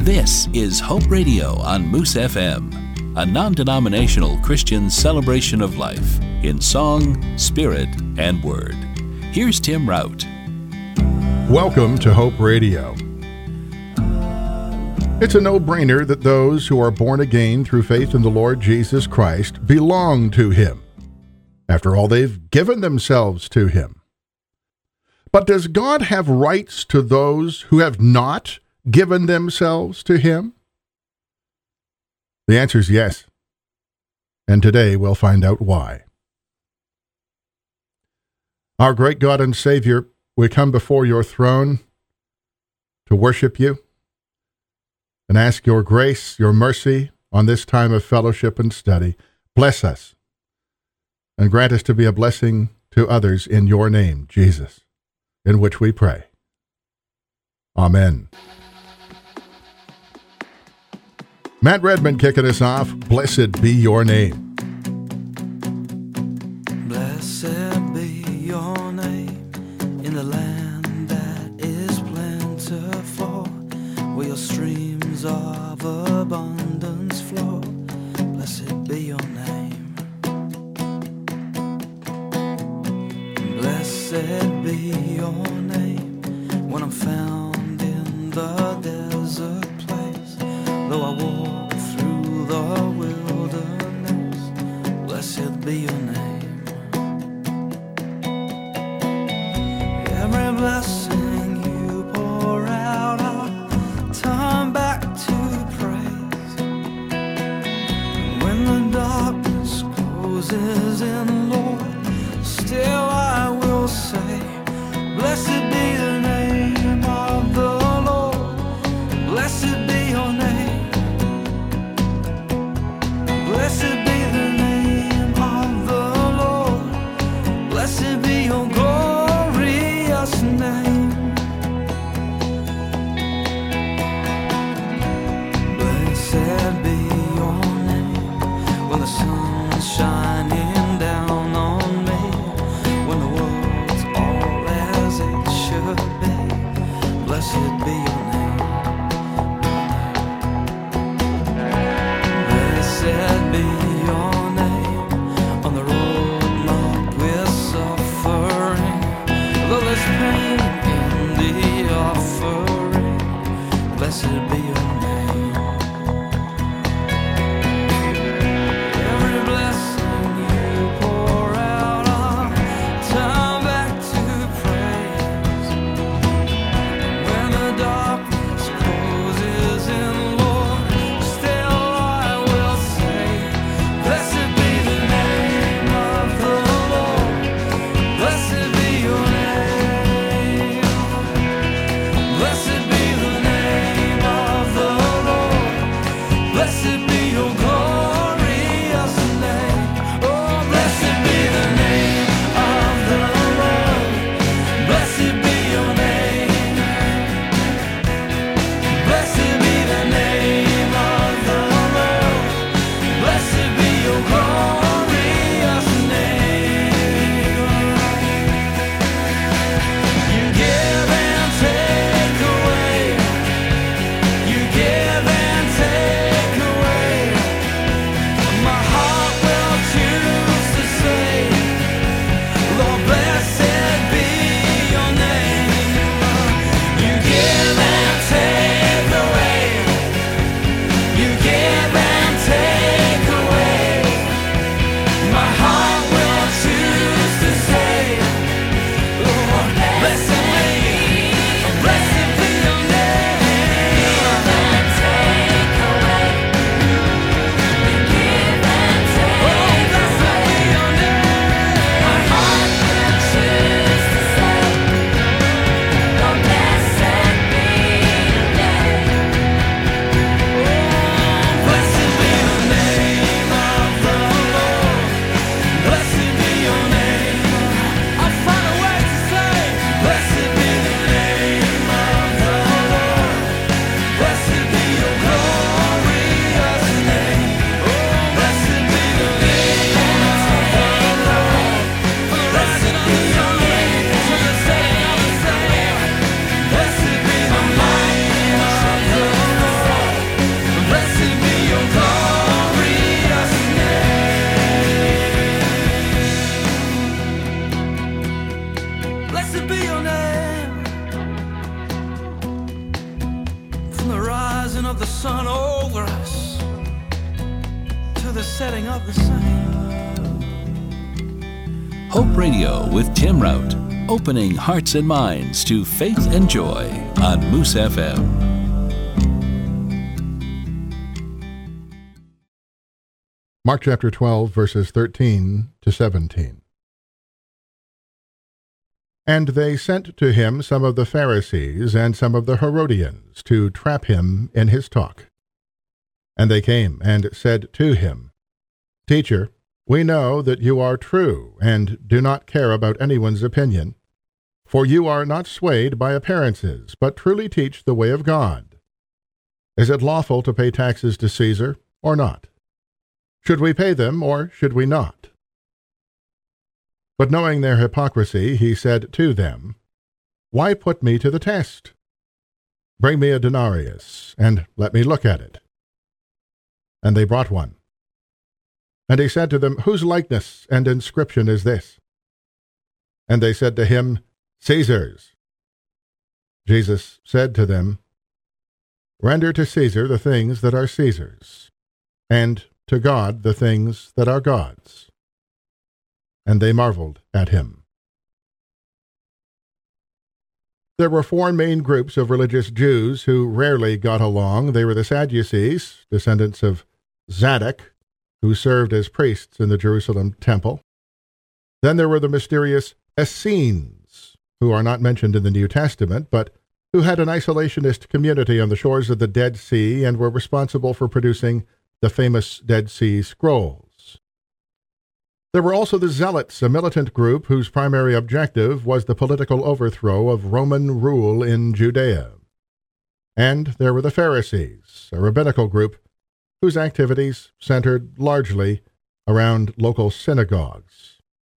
This is Hope Radio on Moose FM, a non-denominational Christian celebration of life in song, spirit, and word. Here's Tim Rout. Welcome to Hope Radio. It's a no-brainer that those who are born again through faith in the Lord Jesus Christ belong to Him. After all, they've given themselves to Him. But does God have rights to those who have not given themselves to Him? The answer is yes. And today we'll find out why. Our great God and Savior, we come before your throne to worship you and ask your grace, your mercy on this time of fellowship and study. Bless us and grant us to be a blessing to others in your name, Jesus, in which we pray. Amen. Matt Redman kicking us off. Blessed be your name. Blessed be your name in the land that is plentiful, where your streams of abundance flow. Blessed be your name. Blessed be your name when I'm found in the desert place, though I walk through the wilderness. Blessed be your name. Every blessing you pour out, I'll turn back to praise. When the darkness closes in, Lord, still I will say, blessed be the name of the Lord. Blessed be your name. Blessed be the name of the Lord. Blessed be your glorious name. Blessed be your name when the sun's shining down on me, when the world's all as it should be. Blessed be your name. Blessed be your name on the road marked with suffering, though there's pain in the offering. Blessed be your name. Every blessing you pour out, I'll turn back to praise. When the darkness closes in, Lord, still I will say, blessed be the name of the Lord. Blessed be your name. Blessed be the name of sun over us to the setting of the sun. Hope Radio with Tim Rout, opening hearts and minds to faith and joy on Moose FM. Mark chapter 12, verses 13 to 17. And they sent to him some of the Pharisees and some of the Herodians to trap him in his talk. And they came and said to him, Teacher, we know that you are true and do not care about anyone's opinion, for you are not swayed by appearances, but truly teach the way of God. Is it lawful to pay taxes to Caesar or not? Should we pay them, or should we not? But knowing their hypocrisy, he said to them, Why put me to the test? Bring me a denarius, and let me look at it. And they brought one. And he said to them, Whose likeness and inscription is this? And they said to him, Caesar's. Jesus said to them, Render to Caesar the things that are Caesar's, and to God the things that are God's. And they marveled at him. There were four main groups of religious Jews who rarely got along. They were the Sadducees, descendants of Zadok, who served as priests in the Jerusalem temple. Then there were the mysterious Essenes, who are not mentioned in the New Testament, but who had an isolationist community on the shores of the Dead Sea and were responsible for producing the famous Dead Sea Scrolls. There were also the Zealots, a militant group whose primary objective was the political overthrow of Roman rule in Judea. And there were the Pharisees, a rabbinical group whose activities centered largely around local synagogues.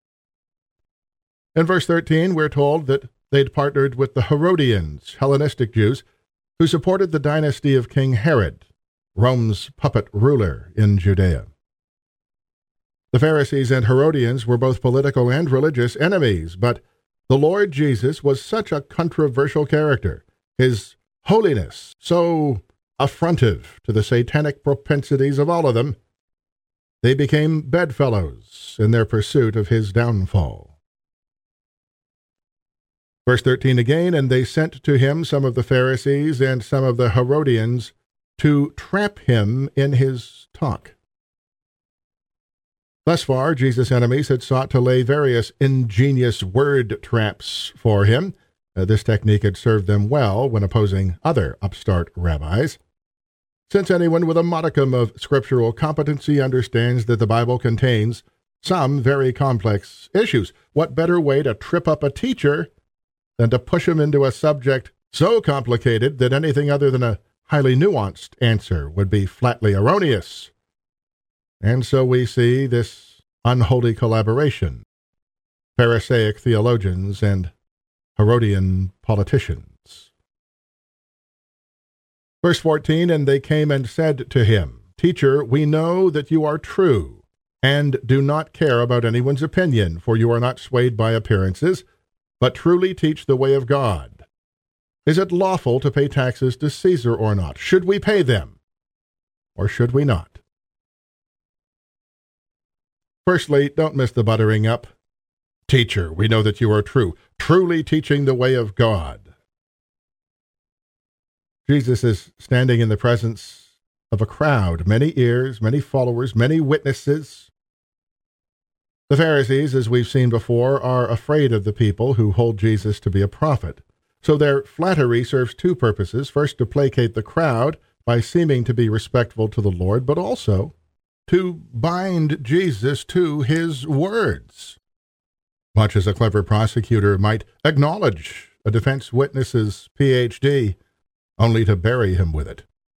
In verse 13, we're told that they'd partnered with the Herodians, Hellenistic Jews, who supported the dynasty of King Herod, Rome's puppet ruler in Judea. The Pharisees and Herodians were both political and religious enemies, but the Lord Jesus was such a controversial character, his holiness so affrontive to the satanic propensities of all of them, they became bedfellows in their pursuit of his downfall. Verse 13 again, and they sent to him some of the Pharisees and some of the Herodians to trap him in his talk. Thus far, Jesus' enemies had sought to lay various ingenious word traps for him. This technique had served them well when opposing other upstart rabbis. Since anyone with a modicum of scriptural competency understands that the Bible contains some very complex issues, what better way to trip up a teacher than to push him into a subject so complicated that anything other than a highly nuanced answer would be flatly erroneous? And so we see this unholy collaboration, Pharisaic theologians and Herodian politicians. Verse 14, and they came and said to him, Teacher, we know that you are true, and do not care about anyone's opinion, for you are not swayed by appearances, but truly teach the way of God. Is it lawful to pay taxes to Caesar or not? Should we pay them, or should we not? Firstly, don't miss the buttering up. Teacher, we know that you are true, truly teaching the way of God. Jesus is standing in the presence of a crowd, many ears, many followers, many witnesses. The Pharisees, as we've seen before, are afraid of the people who hold Jesus to be a prophet. So their flattery serves two purposes. First, to placate the crowd by seeming to be respectful to the Lord, but also to bind Jesus to his words. Much as a clever prosecutor might acknowledge a defense witness's Ph.D., only to bury him with it.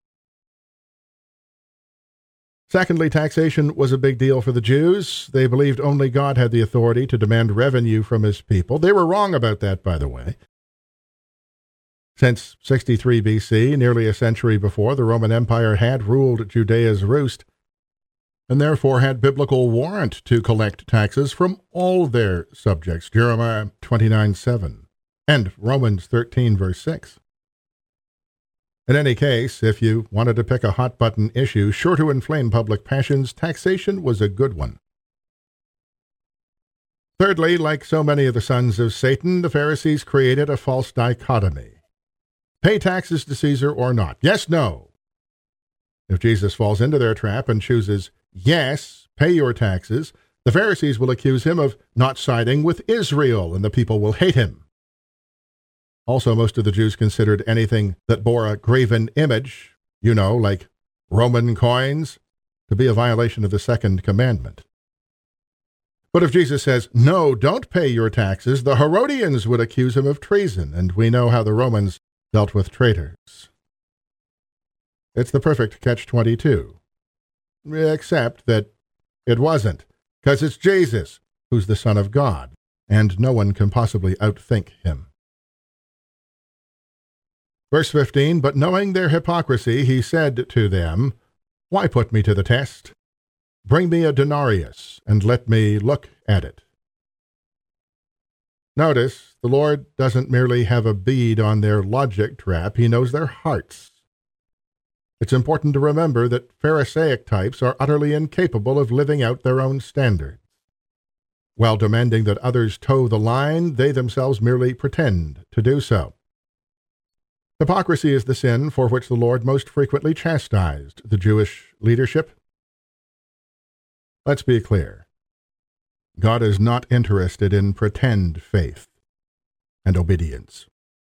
Secondly, taxation was a big deal for the Jews. They believed only God had the authority to demand revenue from his people. They were wrong about that, by the way. Since 63 BC, nearly a century before, the Roman Empire had ruled Judea's roost, and therefore had biblical warrant to collect taxes from all their subjects, Jeremiah 29:7, and Romans 13, verse 6. In any case, if you wanted to pick a hot-button issue sure to inflame public passions, taxation was a good one. Thirdly, like so many of the sons of Satan, the Pharisees created a false dichotomy. Pay taxes to Caesar or not? Yes, no. If Jesus falls into their trap and chooses, yes, pay your taxes, the Pharisees will accuse him of not siding with Israel, and the people will hate him. Also, most of the Jews considered anything that bore a graven image, like Roman coins, to be a violation of the second commandment. But if Jesus says, no, don't pay your taxes, the Herodians would accuse him of treason, and we know how the Romans dealt with traitors. It's the perfect catch-22. Except that it wasn't, because it's Jesus who's the Son of God, and no one can possibly outthink him. Verse 15, but knowing their hypocrisy, he said to them, why put me to the test? Bring me a denarius, and let me look at it. Notice, the Lord doesn't merely have a bead on their logic trap, he knows their hearts. It's important to remember that Pharisaic types are utterly incapable of living out their own standards. While demanding that others toe the line, they themselves merely pretend to do so. Hypocrisy is the sin for which the Lord most frequently chastised the Jewish leadership. Let's be clear. God is not interested in pretend faith and obedience.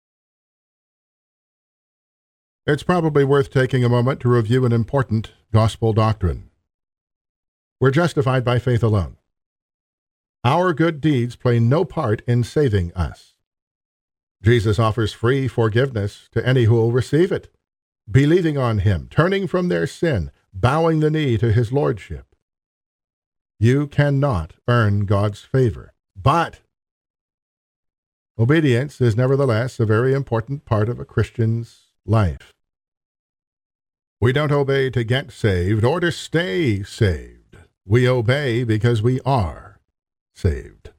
It's probably worth taking a moment to review an important gospel doctrine. We're justified by faith alone. Our good deeds play no part in saving us. Jesus offers free forgiveness to any who will receive it, believing on him, turning from their sin, bowing the knee to his lordship. You cannot earn God's favor, but obedience is nevertheless a very important part of a Christian's life. We don't obey to get saved or to stay saved. We obey because we are saved.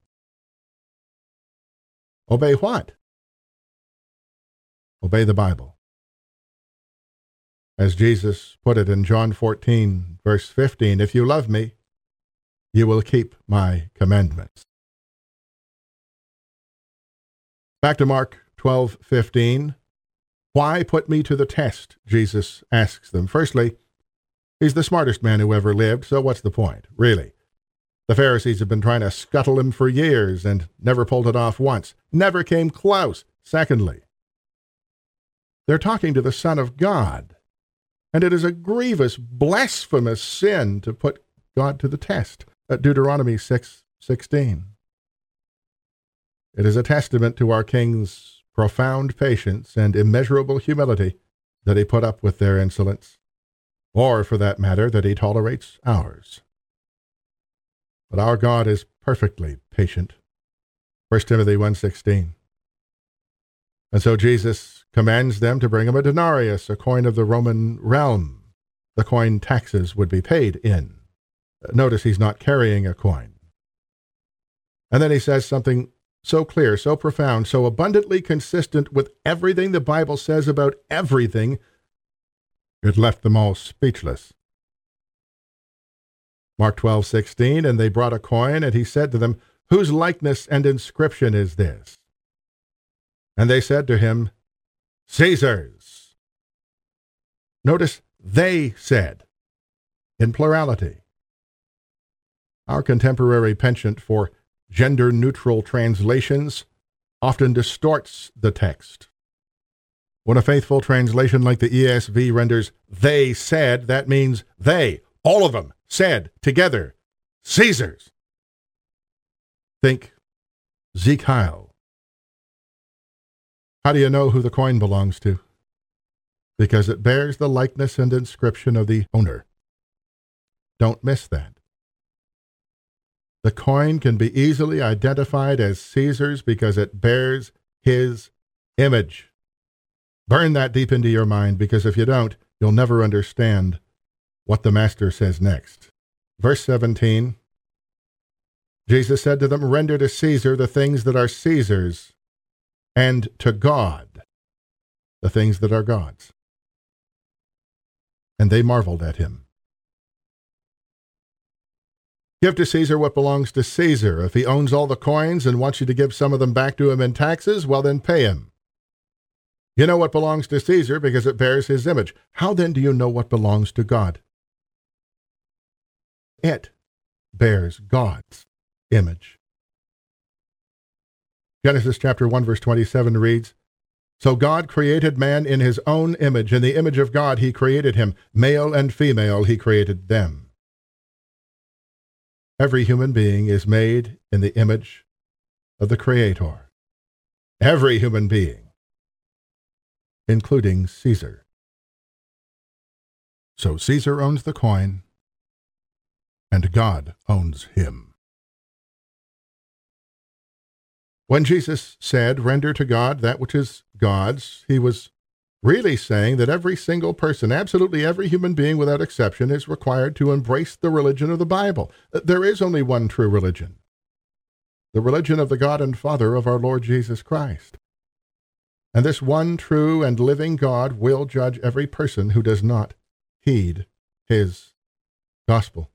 Obey what? Obey the Bible. As Jesus put it in John 14, verse 15, if you love me, you will keep my commandments. Back to Mark 12:15. Why put me to the test? Jesus asks them. Firstly, he's the smartest man who ever lived, so what's the point, really? The Pharisees have been trying to scuttle him for years and never pulled it off once. Never came close. Secondly, they're talking to the Son of God, and it is a grievous, blasphemous sin to put God to the test. Deuteronomy 6:16. It is a testament to our King's profound patience and immeasurable humility that he put up with their insolence, or, for that matter, that he tolerates ours. But our God is perfectly patient. 1 Timothy 1:16. And so Jesus commands them to bring him a denarius, a coin of the Roman realm. The coin taxes would be paid in. Notice he's not carrying a coin. And then he says something so clear, so profound, so abundantly consistent with everything the Bible says about everything, it left them all speechless. Mark 12:16, and they brought a coin, and he said to them, whose likeness and inscription is this? And they said to him, Caesar's. Notice they said, in plurality. Our contemporary penchant for gender-neutral translations often distorts the text. When a faithful translation like the ESV renders, they said, that means they, all of them, said together, Caesar's. Think Zeke Heil. How do you know who the coin belongs to? Because it bears the likeness and inscription of the owner. Don't miss that. The coin can be easily identified as Caesar's because it bears his image. Burn that deep into your mind, because if you don't, you'll never understand what the Master says next. Verse 17, Jesus said to them, render to Caesar the things that are Caesar's, and to God the things that are God's. and they marveled at him. Give to Caesar what belongs to Caesar. If he owns all the coins and wants you to give some of them back to him in taxes, well then pay him. You know what belongs to Caesar because it bears his image. How then do you know what belongs to God? It bears God's image. Genesis chapter 1 verse 27 reads, So God created man in his own image. In the image of God he created him. Male and female he created them. Every human being is made in the image of the Creator. Every human being, including Caesar. So Caesar owns the coin, and God owns him. When Jesus said, "Render to God that which is God's," he was really saying that every single person, absolutely every human being without exception, is required to embrace the religion of the Bible. There is only one true religion, the religion of the God and Father of our Lord Jesus Christ. And this one true and living God will judge every person who does not heed his gospel.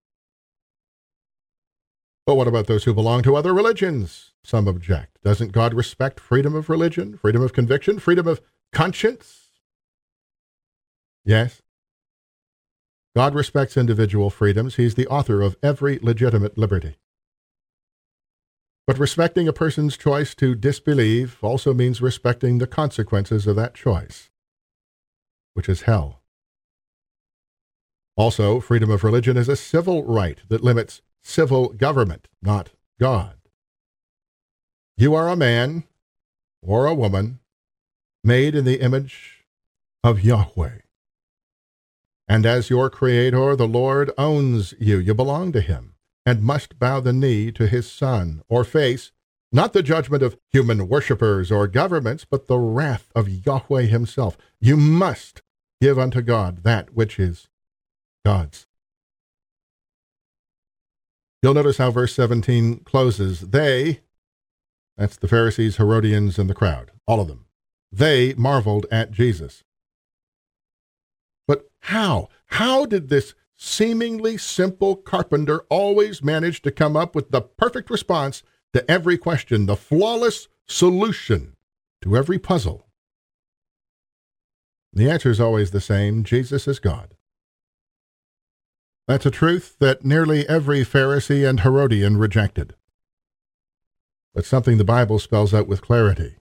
But what about those who belong to other religions? Some object. Doesn't God respect freedom of religion, freedom of conviction, freedom of conscience? Yes. God respects individual freedoms. He's the author of every legitimate liberty. But respecting a person's choice to disbelieve also means respecting the consequences of that choice, which is hell. Also, freedom of religion is a civil right that limits civil government, not God. You are a man or a woman made in the image of Yahweh. And as your Creator, the Lord owns you. You belong to Him and must bow the knee to His Son or face not the judgment of human worshippers or governments, but the wrath of Yahweh Himself. You must give unto God that which is God's. You'll notice how verse 17 closes. They, that's the Pharisees, Herodians, and the crowd, all of them, they marveled at Jesus. But how? How did this seemingly simple carpenter always manage to come up with the perfect response to every question, the flawless solution to every puzzle? The answer is always the same. Jesus is God. That's a truth that nearly every Pharisee and Herodian rejected, but something the Bible spells out with clarity.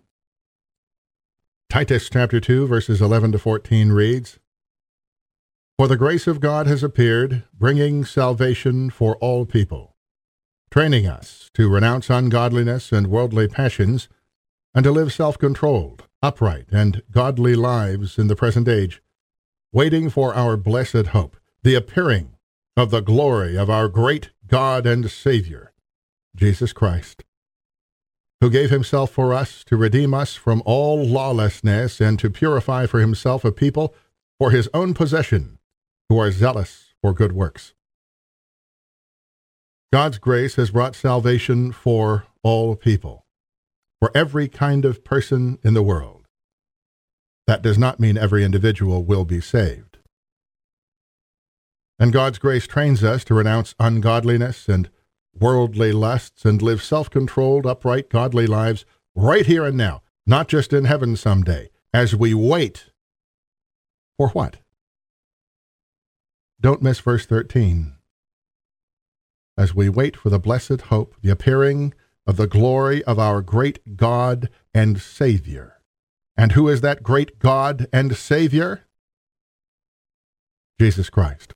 Titus chapter 2, verses 11 to 14 reads, For the grace of God has appeared, bringing salvation for all people, training us to renounce ungodliness and worldly passions, and to live self-controlled, upright, and godly lives in the present age, waiting for our blessed hope, the appearing of the glory of our great God and Savior, Jesus Christ, who gave Himself for us to redeem us from all lawlessness and to purify for Himself a people for His own possession, who are zealous for good works. God's grace has brought salvation for all people, for every kind of person in the world. That does not mean every individual will be saved. And God's grace trains us to renounce ungodliness and worldly lusts and live self-controlled, upright, godly lives right here and now, not just in heaven someday, as we wait for what? Don't miss verse 13. As we wait for the blessed hope, the appearing of the glory of our great God and Savior. And who is that great God and Savior? Jesus Christ,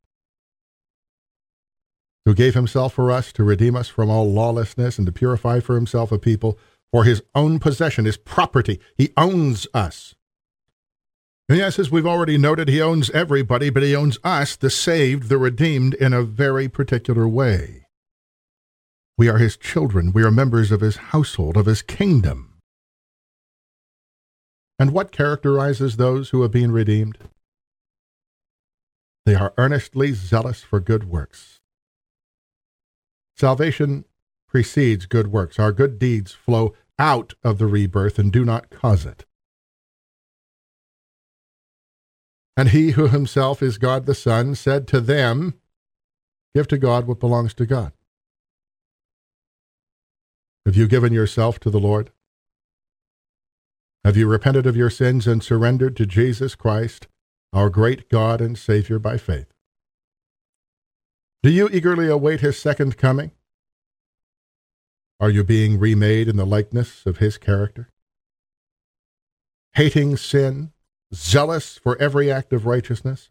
who gave Himself for us to redeem us from all lawlessness and to purify for Himself a people for His own possession, His property. He owns us. And yes, as we've already noted, He owns everybody, but He owns us, the saved, the redeemed, in a very particular way. We are His children. We are members of His household, of His kingdom. And what characterizes those who have been redeemed? They are earnestly zealous for good works. Salvation precedes good works. Our good deeds flow out of the rebirth and do not cause it. And he who himself is God the Son said to them, give to God what belongs to God. Have you given yourself to the Lord? Have you repented of your sins and surrendered to Jesus Christ, our great God and Savior, by faith? Do you eagerly await his second coming? Are you being remade in the likeness of his character? Hating sin, zealous for every act of righteousness?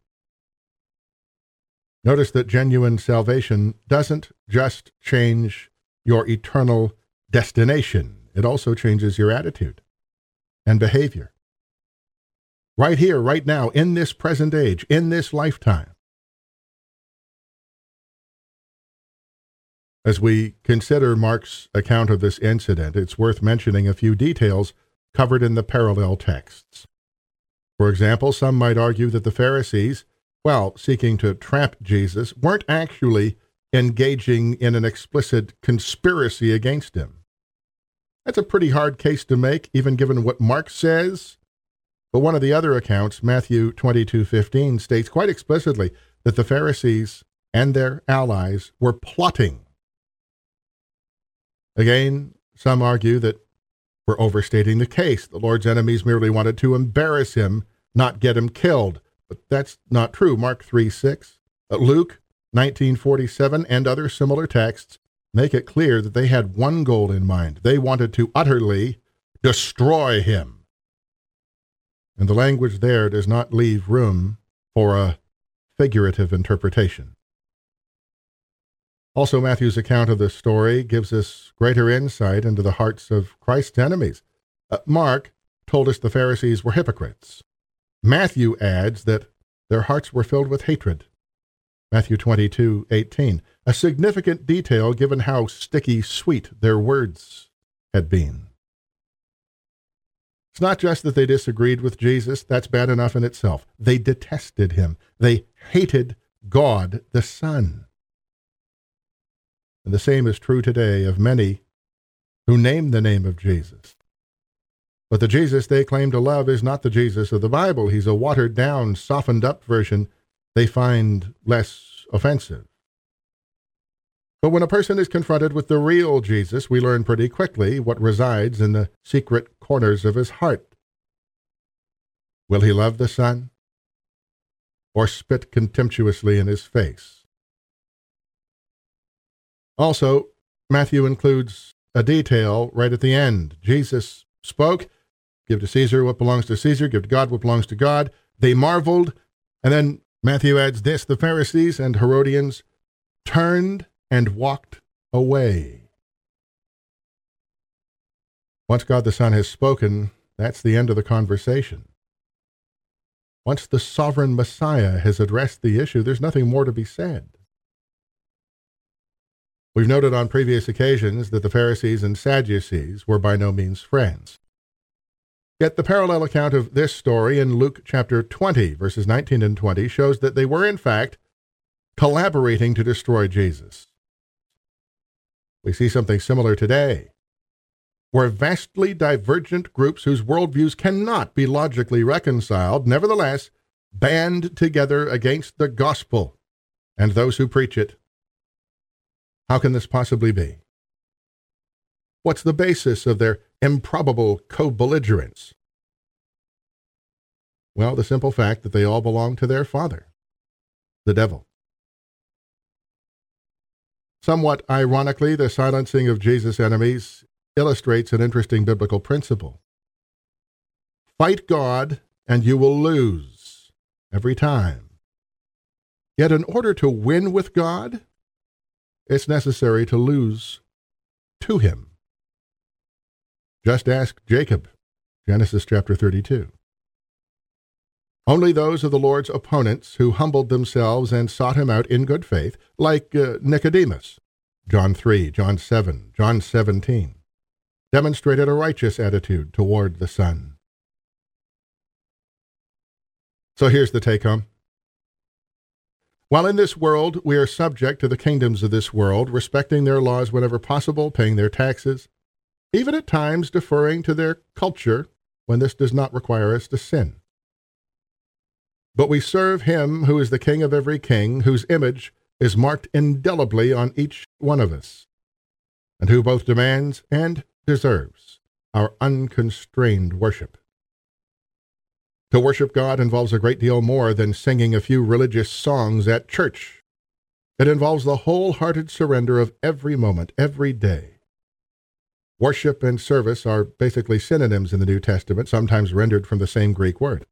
Notice that genuine salvation doesn't just change your eternal destination. It also changes your attitude and behavior. Right here, right now, in this present age, in this lifetime. As we consider Mark's account of this incident, it's worth mentioning a few details covered in the parallel texts. For example, some might argue that the Pharisees, while seeking to trap Jesus, weren't actually engaging in an explicit conspiracy against him. That's a pretty hard case to make, even given what Mark says. But one of the other accounts, Matthew 22:15, states quite explicitly that the Pharisees and their allies were plotting. Again, some argue that we're overstating the case. The Lord's enemies merely wanted to embarrass him, not get him killed. But that's not true. Mark 3:6, Luke 19:47, and other similar texts make it clear that they had one goal in mind. They wanted to utterly destroy him. And the language there does not leave room for a figurative interpretation. Also, Matthew's account of this story gives us greater insight into the hearts of Christ's enemies. Mark told us the Pharisees were hypocrites. Matthew adds that their hearts were filled with hatred. Matthew 22:18, a significant detail given how sticky sweet their words had been. It's not just that they disagreed with Jesus. That's bad enough in itself. They detested him. They hated God the Son. And the same is true today of many who name the name of Jesus. But the Jesus they claim to love is not the Jesus of the Bible. He's a watered-down, softened-up version they find less offensive. But when a person is confronted with the real Jesus, we learn pretty quickly what resides in the secret corners of his heart. Will he love the Son, or spit contemptuously in his face? Also, Matthew includes a detail right at the end. Jesus spoke, give to Caesar what belongs to Caesar, give to God what belongs to God. They marveled, and then Matthew adds this, the Pharisees and Herodians turned and walked away. Once God the Son has spoken, that's the end of the conversation. Once the sovereign Messiah has addressed the issue, there's nothing more to be said. We've noted on previous occasions that the Pharisees and Sadducees were by no means friends. Yet the parallel account of this story in Luke chapter 20, verses 19 and 20, shows that they were in fact collaborating to destroy Jesus. We see something similar today, where vastly divergent groups whose worldviews cannot be logically reconciled, nevertheless, band together against the gospel and those who preach it. How can this possibly be? What's the basis of their improbable co-belligerence? Well, the simple fact that they all belong to their father, the devil. Somewhat ironically, the silencing of Jesus' enemies illustrates an interesting biblical principle. Fight God and you will lose every time. Yet in order to win with God, it's necessary to lose to him. Just ask Jacob, Genesis chapter 32. Only those of the Lord's opponents who humbled themselves and sought him out in good faith, like Nicodemus, John 3, John 7, John 17, demonstrated a righteous attitude toward the Son. So here's the take-home. While in this world we are subject to the kingdoms of this world, respecting their laws whenever possible, paying their taxes, even at times deferring to their culture when this does not require us to sin. But we serve him who is the King of every king, whose image is marked indelibly on each one of us, and who both demands and deserves our unconstrained worship. To worship God involves a great deal more than singing a few religious songs at church. It involves the wholehearted surrender of every moment, every day. Worship and service are basically synonyms in the New Testament, sometimes rendered from the same Greek word.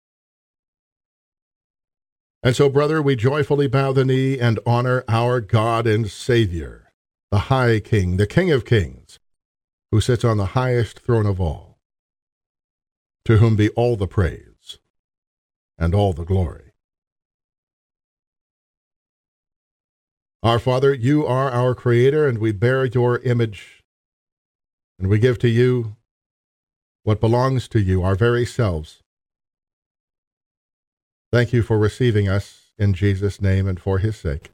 And so, brother, we joyfully bow the knee and honor our God and Savior, the High King, the King of Kings, who sits on the highest throne of all, to whom be all the praise and all the glory. Our Father, you are our Creator, and we bear your image, and we give to you what belongs to you, our very selves. Thank you for receiving us in Jesus' name and for his sake.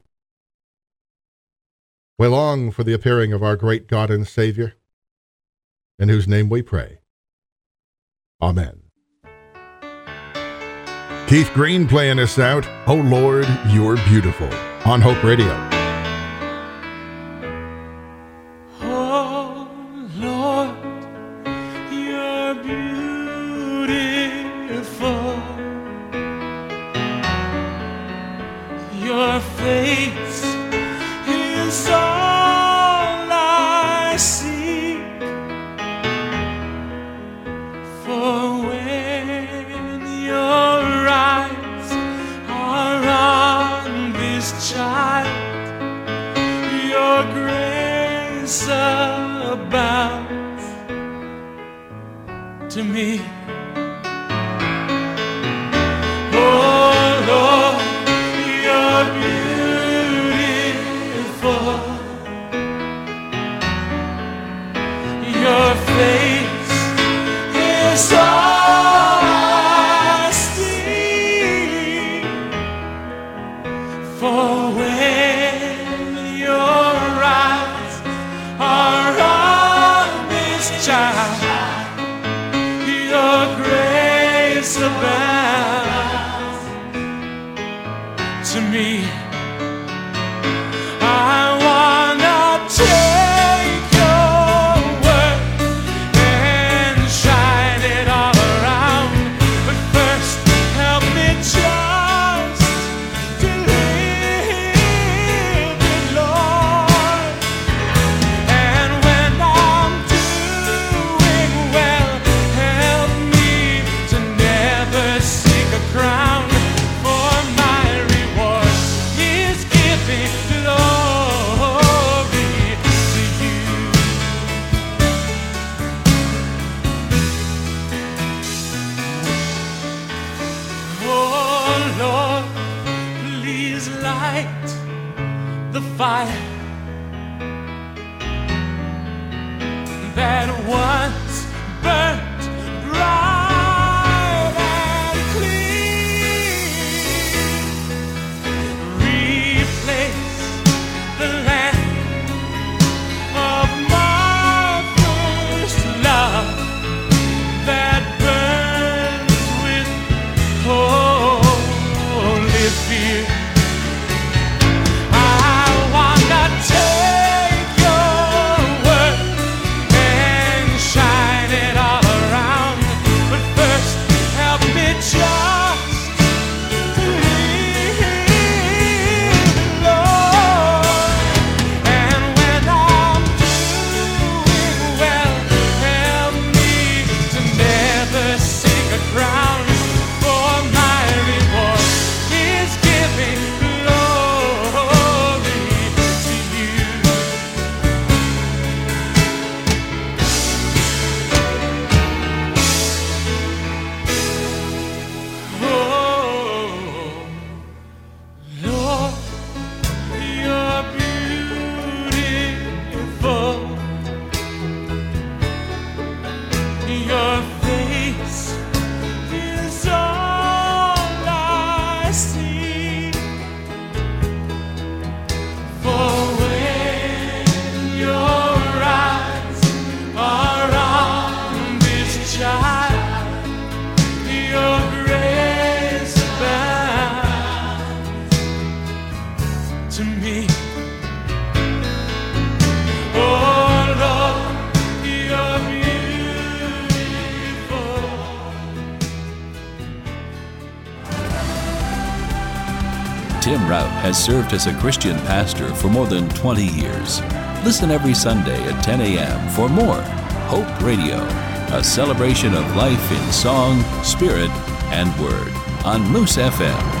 We long for the appearing of our great God and Savior, in whose name we pray. Amen. Keith Green playing us out, "Oh Lord, You're Beautiful," on Hope Radio. Oh Lord, You're beautiful. Your face is all I seek. For when your eyes are on this child, your grace abounds to me. Oh Lord, You're beautiful. Your face is all I see. For when your eyes are on this child, your grace abounds to me. I wanna take your word and shine it all around. But first, help me just to live it, Lord. And when I'm doing well, help me to never seek a crown. For my reward is giving glory to you. Oh Lord, please light the fire that once burnt bright and clean. Replace the lamp of my first love that burns with holy fear. I wanna take your word and shine Tim Rout has served as a Christian pastor for more than 20 years. Listen every Sunday at 10 a.m. for more Hope Radio, a celebration of life in song, spirit, and word on Moose FM.